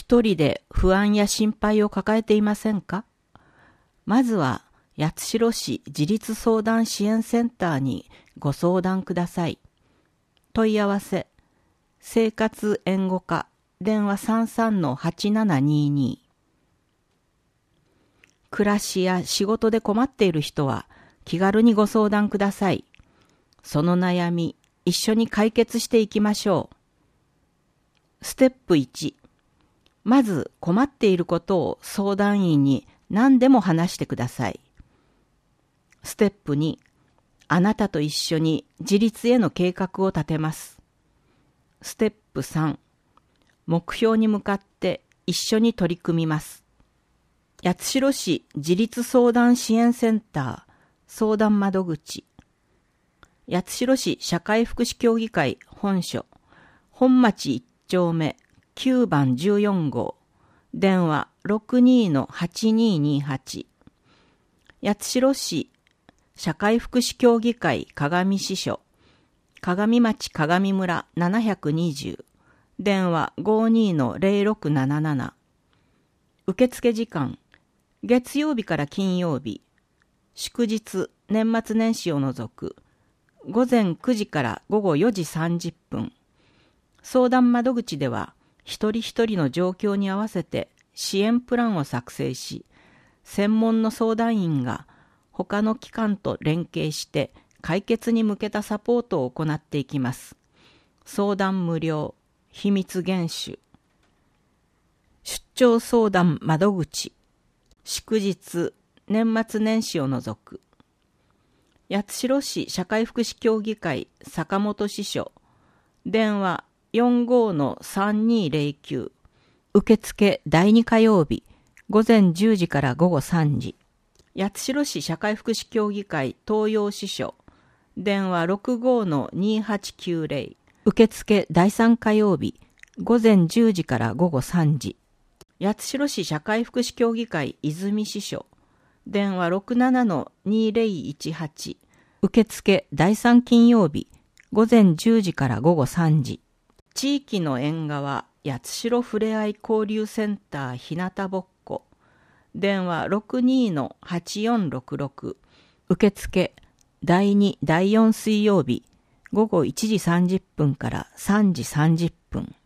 一人で不安や心配を抱えていませんか？まずは八代市自立相談支援センターにご相談ください。問い合わせ、生活援護課、電話 33-8722。暮らしや仕事で困っている人は気軽にご相談ください。その悩み、一緒に解決していきましょう。ステップ1、まず困っていることを相談員に何でも話してください。ステップ2、あなたと一緒に自立への計画を立てます。ステップ3、目標に向かって一緒に取り組みます。八代市自立相談支援センター相談窓口、八代市社会福祉協議会本所、本町1丁目9番14号、電話 62-8228。八代市社会福祉協議会鏡支所、鏡町鏡村720、電話 52-0677。受付時間、月曜日から金曜日、祝日、年末年始を除く、午前9時から午後4時30分。相談窓口では、一人一人の状況に合わせて支援プランを作成し、専門の相談員が他の機関と連携して解決に向けたサポートを行っていきます。相談無料、秘密厳守。出張相談窓口、祝日、年末年始を除く。八代市社会福祉協議会坂本支所、電話 45-3209。受付第2火曜日、午前10時から午後3時。八代市社会福祉協議会東洋支所、電話 65-2890。受付第3火曜日、午前10時から午後3時。八代市社会福祉協議会泉支所、電話 67-2018。受付第3金曜日、午前10時から午後3時。地域の縁側八代ふれあい交流センターひなたぼっこ、電話 62-8466。受付第2、第4水曜日、午後1時30分から3時30分。